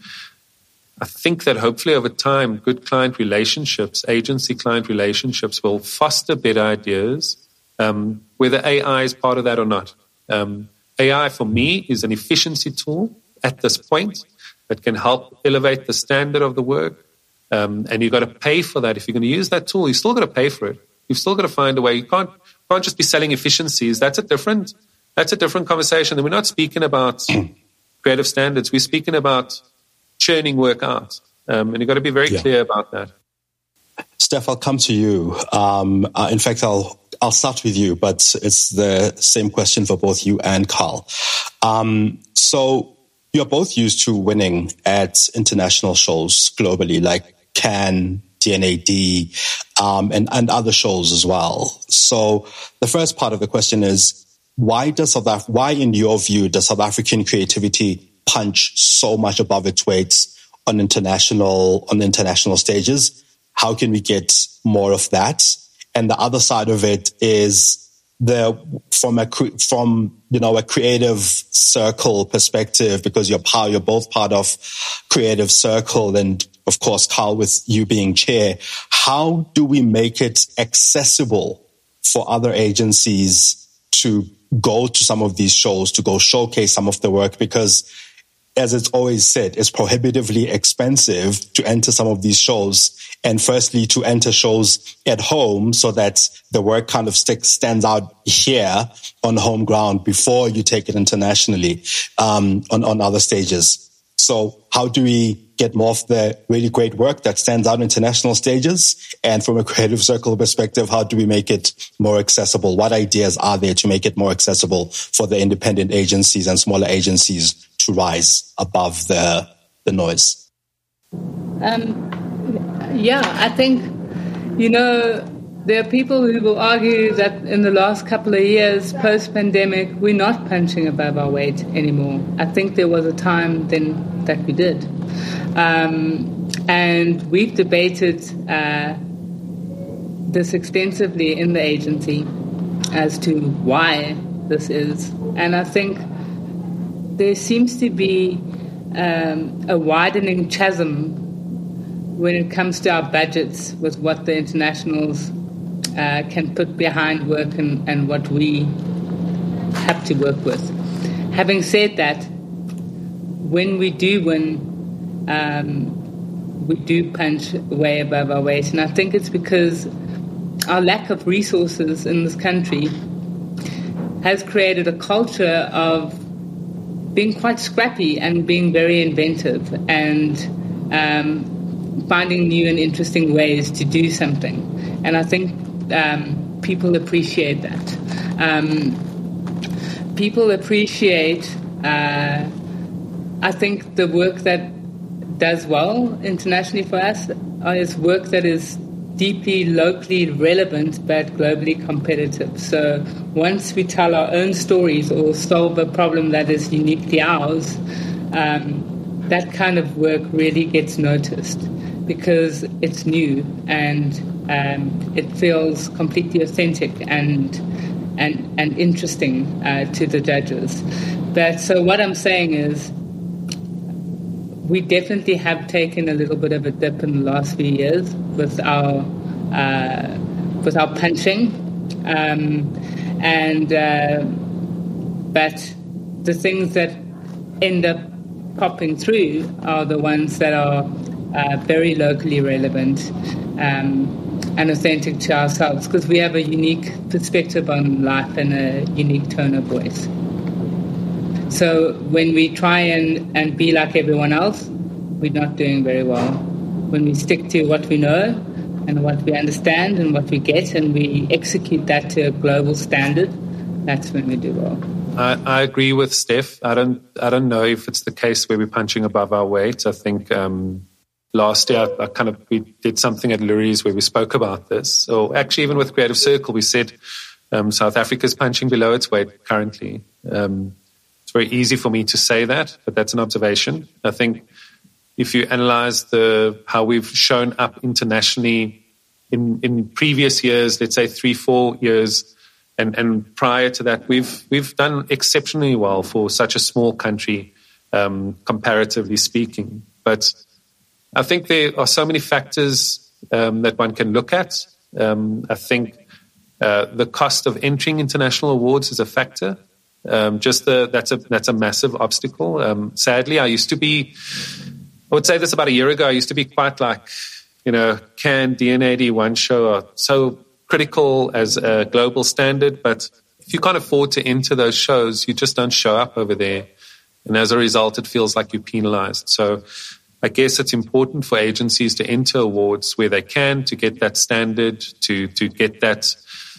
I think that hopefully over time, good client relationships, agency-client relationships will foster better ideas, um, whether A I is part of that or not. Um, A I, for me, is an efficiency tool at this point that can help elevate the standard of the work. Um, and you've got to pay for that. If you're going to use that tool, you've still got to pay for it. You've still got to find a way. You can't can't just be selling efficiencies. That's a different that's a different conversation. And we're not speaking about creative standards. We're speaking about churning work out. Um, and you've got to be very yeah. clear about that. Steph, I'll come to you. Um, uh, in fact, I'll I'll start with you, but it's the same question for both you and Carl. Um, so you're both used to winning at international shows globally, like Cannes, D N A D, um, and, and other shows as well. So the first part of the question is, why does South Af- why in your view does South African creativity punch so much above its weight on international, on international stages? How can we get more of that? And the other side of it is the, from a, from, you know, a creative circle perspective, because you're part, you're both part of Creative Circle, and of course, Carl, with you being chair, how do we make it accessible for other agencies to go to some of these shows, to go showcase some of the work? Because as it's always said, it's prohibitively expensive to enter some of these shows. And firstly, to enter shows at home so that the work kind of stick, stands out here on home ground before you take it internationally, um, on, on other stages. So how do we get more of the really great work that stands out on international stages? And from a Creative Circle perspective, how do we make it more accessible? What ideas are there to make it more accessible for the independent agencies and smaller agencies to rise above the, the noise? Um, yeah, I think, you know, there are people who will argue that in the last couple of years, post-pandemic, we're not punching above our weight anymore. I think there was a time then that we did. Um, and we've debated uh, this extensively in the agency as to why this is. And I think there seems to be um, a widening chasm when it comes to our budgets with what the internationals uh, can put behind work and, and what we have to work with. Having said that, when we do win, um, we do punch way above our weight. And I think it's because our lack of resources in this country has created a culture of being quite scrappy and being very inventive and um, finding new and interesting ways to do something. And I think um, people appreciate that. Um, people appreciate, uh, I think, the work that does well internationally for us is work that is deeply locally relevant but globally competitive. So once we tell our own stories or solve a problem that is uniquely ours, um, that kind of work really gets noticed because it's new and um, it feels completely authentic and and and interesting uh, to the judges. But so what I'm saying is, we definitely have taken a little bit of a dip in the last few years with our uh, with our punching, um, and uh, but the things that end up popping through are the ones that are uh, very locally relevant um, and authentic to ourselves, because we have a unique perspective on life and a unique tone of voice. So when we try and, and be like everyone else, we're not doing very well. When we stick to what we know and what we understand and what we get and we execute that to a global standard, that's when we do well. I, I agree with Steph. I don't I don't know if it's the case where we're punching above our weight. I think um, last year I, I kind of we did something at Lurie's where we spoke about this. Or actually even with Creative Circle, we said um, South Africa's punching below its weight currently. Um, It's very easy for me to say that, but that's an observation. I think if you analyze the how we've shown up internationally in, in previous years, let's say three, four years, and, and prior to that, we've we've done exceptionally well for such a small country, um, comparatively speaking. But I think there are so many factors um, that one can look at. Um, I think uh, the cost of entering international awards is a factor. Um, just the, that's a that's a massive obstacle. Um, sadly, I used to be, I would say this about a year ago, I used to be quite like, you know, can D N A D one show are so critical as a global standard, but if you can't afford to enter those shows, you just don't show up over there. And as a result, it feels like you're penalized. So I guess it's important for agencies to enter awards where they can to get that standard, to to get that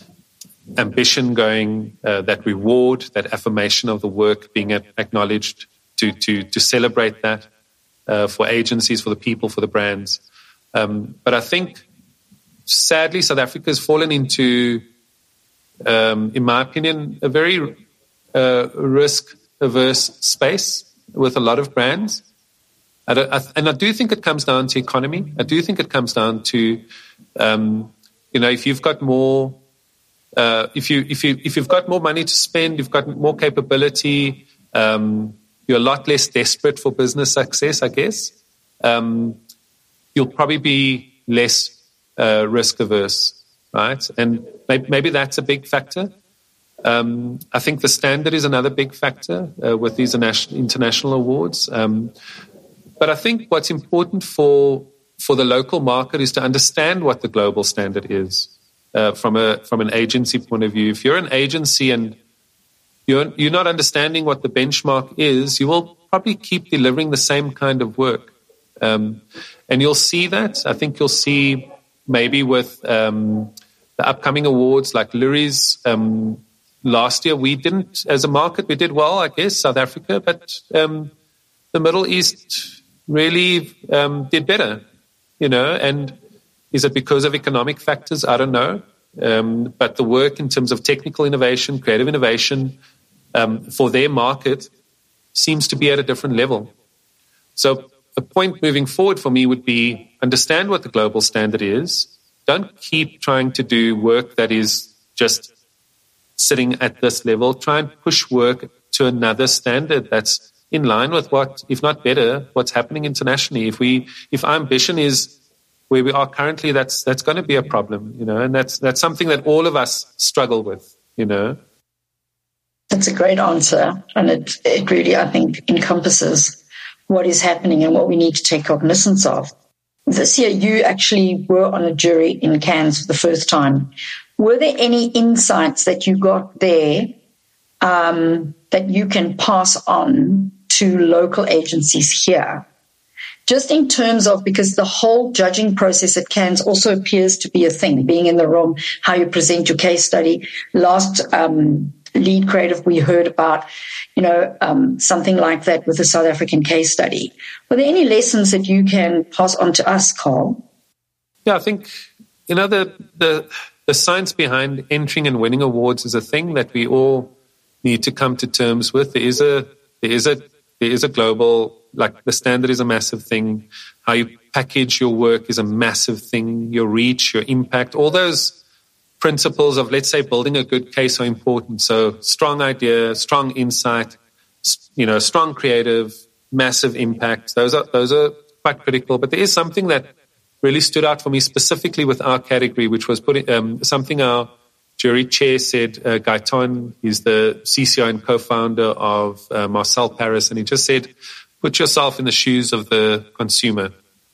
ambition going, uh, that reward, that affirmation of the work being acknowledged, to to to celebrate that uh, for agencies, for the people, for the brands. Um, but I think, sadly, South Africa has fallen into, um, in my opinion, a very uh, risk-averse space with a lot of brands. I I, and I do think it comes down to economy. I do think it comes down to, um, you know, if you've got more Uh, if you if you if you've got more money to spend, you've got more capability, um, you're a lot less desperate for business success, I guess. Um, you'll probably be less uh, risk averse, right? And maybe, maybe that's a big factor. Um, I think the standard is another big factor uh, with these international awards. Um, but I think what's important for for the local market is to understand what the global standard is. Uh, from a from an agency point of view, if you're an agency and you're you're not understanding what the benchmark is, you will probably keep delivering the same kind of work, um, and you'll see that. I think you'll see maybe with um, the upcoming awards like Lurie's. Um, last year, we didn't, as a market, we did well, I guess, South Africa, but um, the Middle East really um, did better. you know, and is it because of economic factors? I don't know. Um, but the work in terms of technical innovation, creative innovation um, for their market seems to be at a different level. So a point moving forward for me would be understand what the global standard is. Don't keep trying to do work that is just sitting at this level. Try and push work to another standard that's in line with what, if not better, what's happening internationally. If we, if our ambition is where we are currently, that's that's going to be a problem, you know, and that's that's something that all of us struggle with, you know. That's a great answer, and it it really, I think, encompasses what is happening and what we need to take cognizance of. This year, you actually were on a jury in Cannes for the first time. Were there any insights that you got there um, that you can pass on to local agencies here? Just in terms of, because the whole judging process at Cannes also appears to be a thing, being in the room, how you present your case study. Last um, lead creative we heard about, you know, um, something like that with the South African case study. Were there any lessons that you can pass on to us, Carl? Yeah, I think, you know, the the the science behind entering and winning awards is a thing that we all need to come to terms with. There is a there is a there is a global, like, the standard is a massive thing. How you package your work is a massive thing. Your reach, your impact, all those principles of, let's say, building a good case are important. So strong idea, strong insight, you know, strong creative, massive impact. Those are those are quite critical. But there is something that really stood out for me specifically with our category, which was putting um, something our jury chair said. uh, Gaetan, he's the C C O and co-founder of uh, Marcel Paris, and he just said, put yourself in the shoes of the consumer.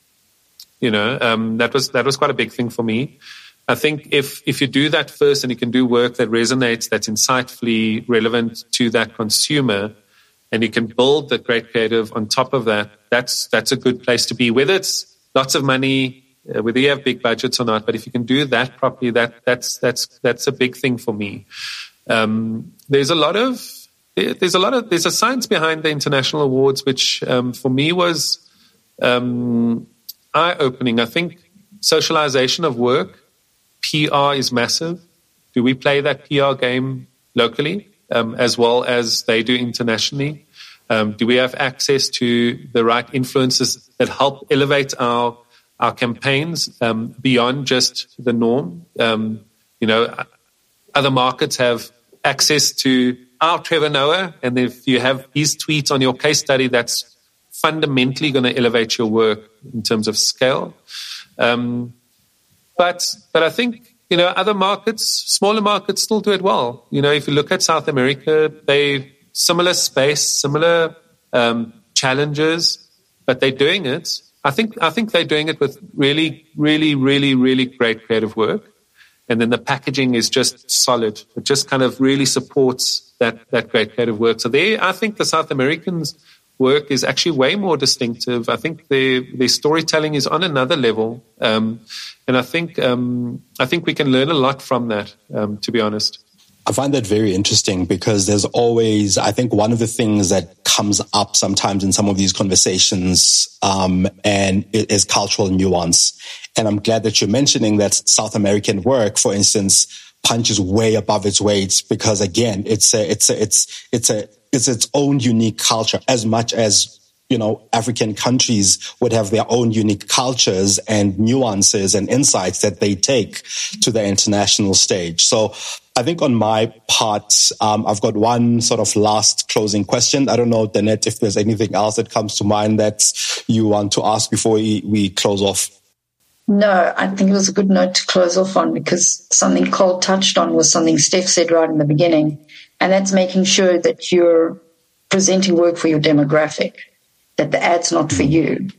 You know, um, that was that was quite a big thing for me. I think if if you do that first and you can do work that resonates, that's insightfully relevant to that consumer, and you can build the great creative on top of that, that's that's a good place to be. Whether it's lots of money, uh, whether you have big budgets or not, but if you can do that properly, that that's that's that's a big thing for me. Um, there's a lot of there's a lot of there's a science behind the international awards, which um, for me was um, eye-opening. I think socialization of work, P R is massive. Do we play that P R game locally um, as well as they do internationally? Um, do we have access to the right influences that help elevate our our campaigns um, beyond just the norm? Um, you know, other markets have access to our Trevor Noah, and if you have his tweets on your case study, that's fundamentally going to elevate your work in terms of scale. Um, but but I think, you know, other markets, smaller markets, still do it well. You know, if you look at South America, they similar space, similar um, challenges, but they're doing it. I think I think they're doing it with really, really, really, really great creative work. And then the packaging is just solid. It just kind of really supports that, that great creative work. So there, I think the South Americans' work is actually way more distinctive. I think their their storytelling is on another level. Um, and I think um, I think we can learn a lot from that, um, to be honest. I find that very interesting because there's always, I think one of the things that comes up sometimes in some of these conversations um, and it is cultural nuance. And I'm glad that you're mentioning that South American work, for instance, punches way above its weight because, again, it's a, it's a, it's it's a it's its own unique culture as much as, you know, African countries would have their own unique cultures and nuances and insights that they take to the international stage. So I think on my part, um, I've got one sort of last closing question. I don't know, Danette, if there's anything else that comes to mind that you want to ask before we, we close off. No, I think it was a good note to close off on because something Carl touched on was something Steph said right in the beginning, and that's making sure that you're presenting work for your demographic, that the ad's not for you.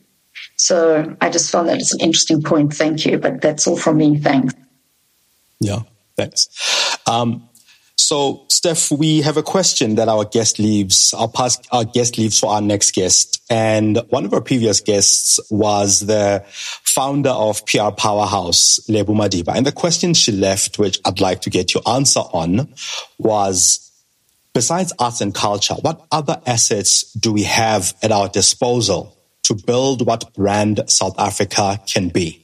So I just found that it's an interesting point. Thank you. But that's all from me. Thanks. Yeah, thanks. Um, so, Steph, we have a question that our guest leaves, our past, our guest leaves for our next guest. And one of our previous guests was the founder of P R Powerhouse, Lebo Madiba. And the question she left, which I'd like to get your answer on, was, besides arts and culture, what other assets do we have at our disposal to to build what brand South Africa can be?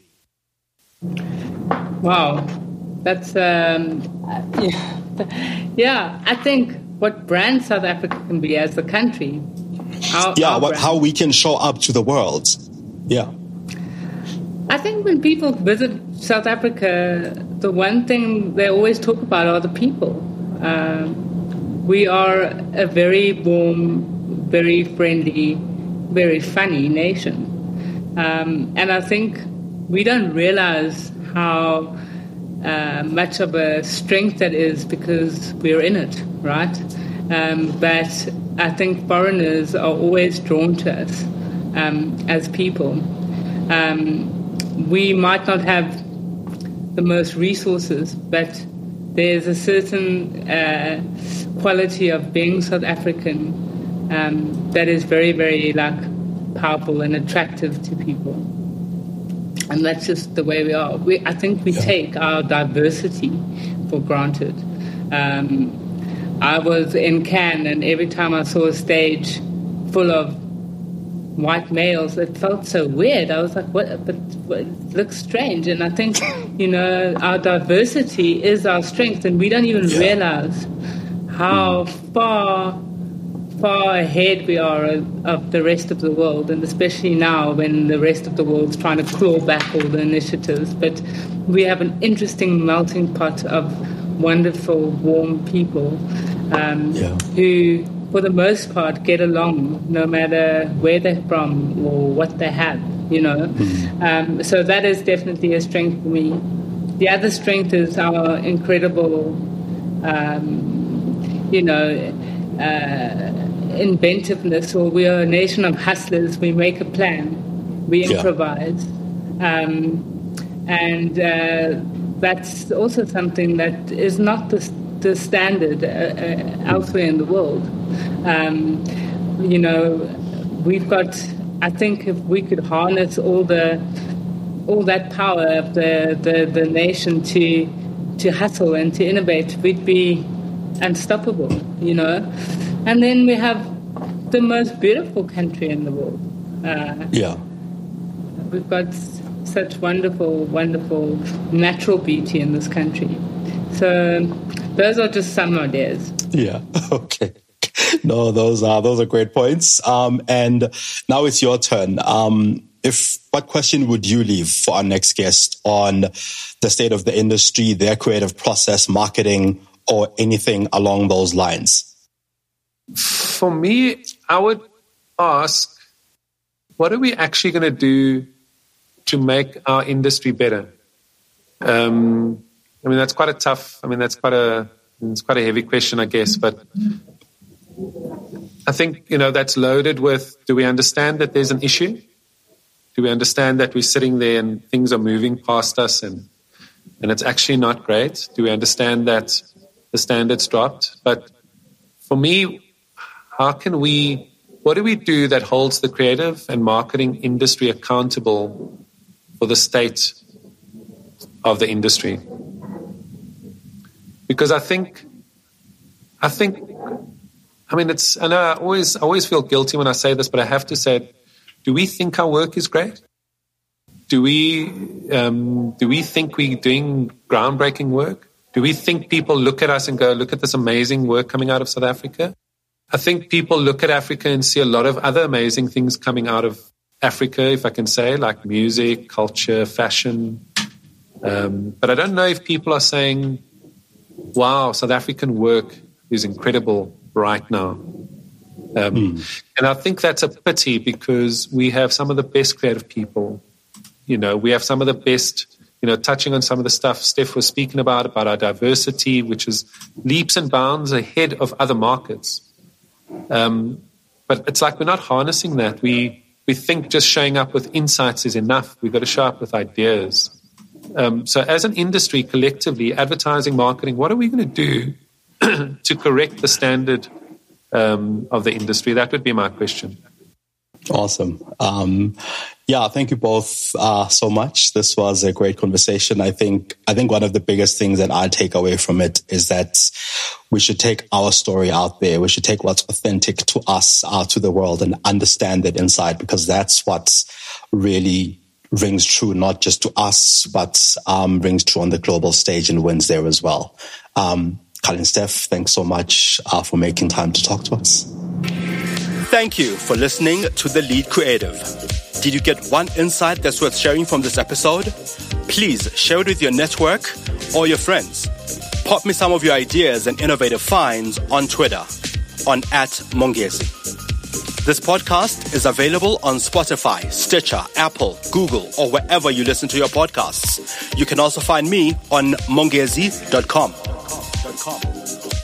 Wow, that's um, yeah. yeah. I think what brand South Africa can be as a country. Our, yeah, our what, how we can show up to the world. Yeah. I think when people visit South Africa, the one thing they always talk about are the people. Um, we are a very warm, very friendly, very funny nation. Um, and I think we don't realize how uh, much of a strength that is because we're in it, right? Um, but I think foreigners are always drawn to us um, as people. Um, we might not have the most resources, but there's a certain uh, quality of being South African um, that is very, very like powerful and attractive to people. And that's just the way we are. We, I think we yeah. take our diversity for granted. Um, I was in Cannes, and every time I saw a stage full of white males, it felt so weird. I was like, what? But, but it looks strange. And I think, you know, our diversity is our strength, and we don't even yeah. realize how far, far ahead we are of, of the rest of the world, and especially now when the rest of the world's trying to claw back all the initiatives. But we have an interesting melting pot of wonderful, warm people um, yeah. who, for the most part, get along no matter where they're from or what they have, you know. Mm-hmm. Um, so that is definitely a strength for me. The other strength is our incredible, um, you know, uh, inventiveness. Or we are a nation of hustlers. We make a plan. We improvise. Yeah. Um, and uh, that's also something that is not the, the standard uh, uh, elsewhere in the world. Um, you know, we've got, I think if we could harness all the all that power of the, the, the nation to to hustle and to innovate, we'd be unstoppable, you know. And then we have the most beautiful country in the world. Uh, yeah. We've got such wonderful, wonderful natural beauty in this country. So those are just some ideas. Yeah, okay. No, those are those are great points. Um, and now it's your turn. Um, if what question would you leave for our next guest on the state of the industry, their creative process, marketing, or anything along those lines? For me, I would ask, what are we actually going to do to make our industry better? Um, I mean, that's quite a tough. I mean, that's quite a. It's quite a heavy question, I guess, but I think, you know, that's loaded with, do we understand that there's an issue? Do we understand that we're sitting there and things are moving past us and and it's actually not great? Do we understand that the standards dropped? But for me, how can we, what do we do that holds the creative and marketing industry accountable for the state of the industry? Because I think, I think, I mean, it's, I know I always, I always feel guilty when I say this, but I have to say, do we think our work is great? Do we, um, do we think we're doing groundbreaking work? Do we think people look at us and go, look at this amazing work coming out of South Africa? I think people look at Africa and see a lot of other amazing things coming out of Africa, if I can say, like music, culture, fashion. Um, but I don't know if people are saying, wow, South African work is incredible right now. Um, mm. And I think that's a pity because we have some of the best creative people. You know, we have some of the best, you know, touching on some of the stuff Steph was speaking about, about our diversity, which is leaps and bounds ahead of other markets. Um, but it's like we're not harnessing that. We, we think just showing up with insights is enough. We've got to show up with ideas. Um, so as an industry, collectively, advertising, marketing, what are we going to do to correct the standard um, of the industry? That would be my question. Awesome. Um, Yeah, thank you both uh, so much. This was a great conversation. I think I think one of the biggest things that I take away from it is that we should take our story out there. We should take what's authentic to us out to the world and understand it inside, because that's what really rings true, not just to us, but um, rings true on the global stage and wins there as well. Um, Colin, Steph, thanks so much uh, for making time to talk to us. Thank you for listening to The Lead Creative. Did you get one insight that's worth sharing from this episode? Please share it with your network or your friends. Pop me some of your ideas and innovative finds on Twitter on at Mongezi. This podcast is available on Spotify, Stitcher, Apple, Google, or wherever you listen to your podcasts. You can also find me on mongezi dot com.